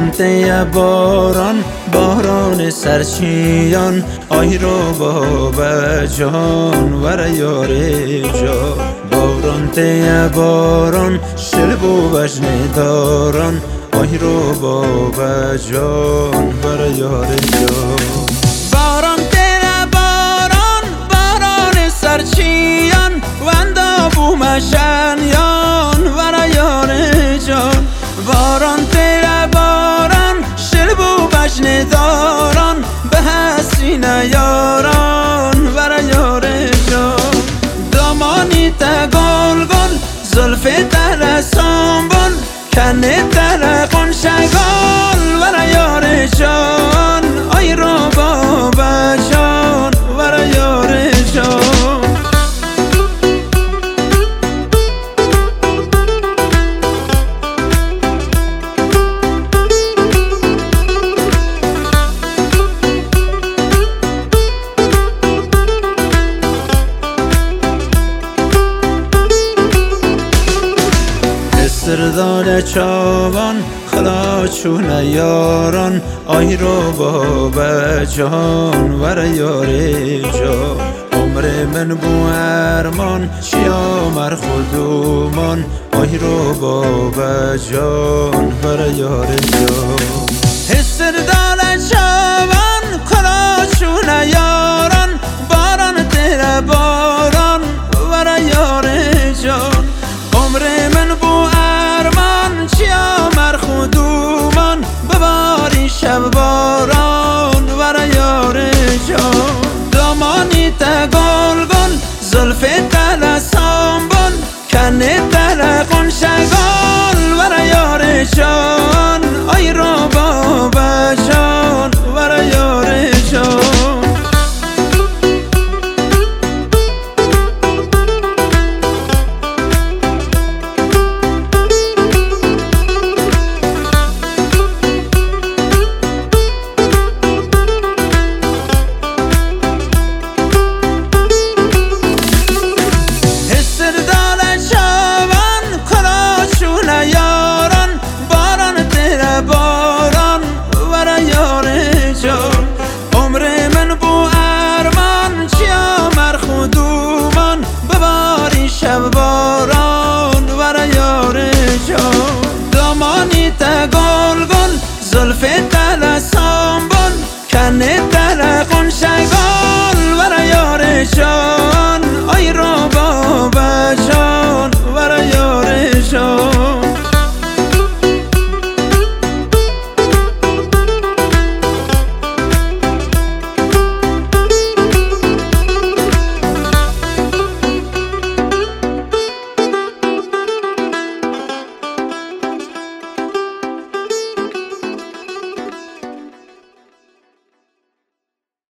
ته باران باران سرچیان آی رو بابا جان ور یار جان باران ته باران شلب و وجن داران آی رو بابا جان ور یار جان باران ته باران باران سرچیان وندا بومشن یان ور یار جان باران ته باران شلب و وجن داران به حسین یاران ور یار جان دامانی تا گل گل زلف تر سنبل کنه تر قنشگال ور یار جان آی رو بابا جان ور یار جان سردار چاوان خلا چون یاران آی رو بابا جان ور یار جان عمر من بو ارمان چیا مر خودمان آی رو بابا جان ور یار جان سردار چاوان خلا چون یاران باران تر باران ور یار جان عمر من بو ارمان چیا